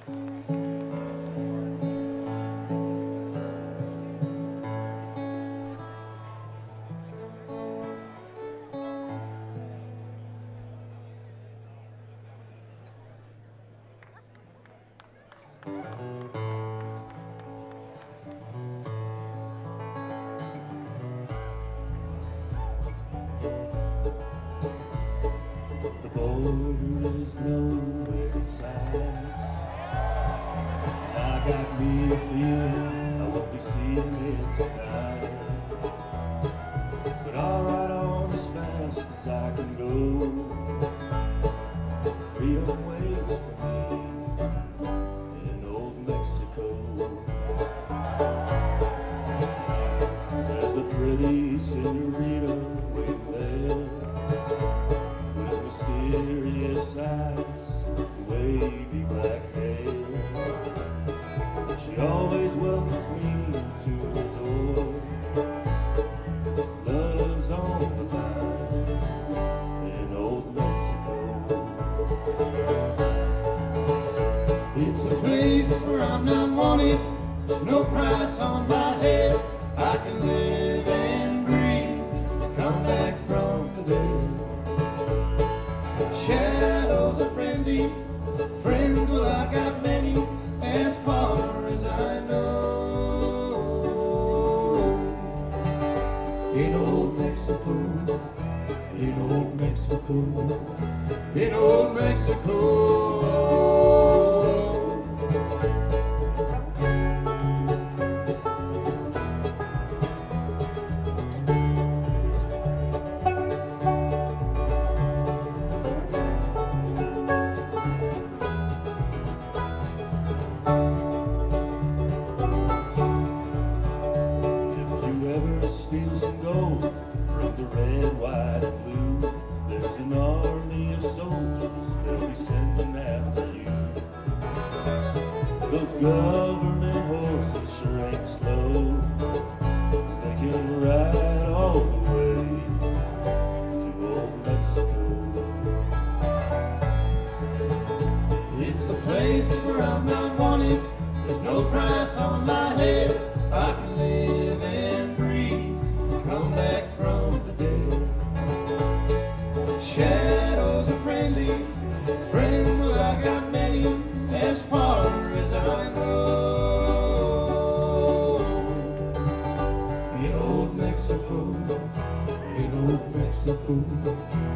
The border is nowhere inside. I got me a feeling I won't be seeing it tonight. But I'll ride on as fast as I can go. Freedom waits for me in old Mexico. There's a pretty senorita waiting there, with mysterious eyes, wavy black hair. She always welcomes me to her door. Love's on the line in old Mexico. It's a place where I'm not wanted. There's no price on my head. I can live and breathe, come back from the dead. Shadows are friendly, friends, well I got many, as far as I know. In old Mexico, in old Mexico, in old Mexico. Steal some gold from the red, white, and blue. There's an army of soldiers they'll be sending after you. Those government horses sure ain't slow. They can ride all the way to old Mexico. It's a place where I'm not wanted. There's no price on my head. I can live and breathe, come back from the dead. Shadows are friendly, friends, well I got many, as far as I know. In old Mexico, in old Mexico.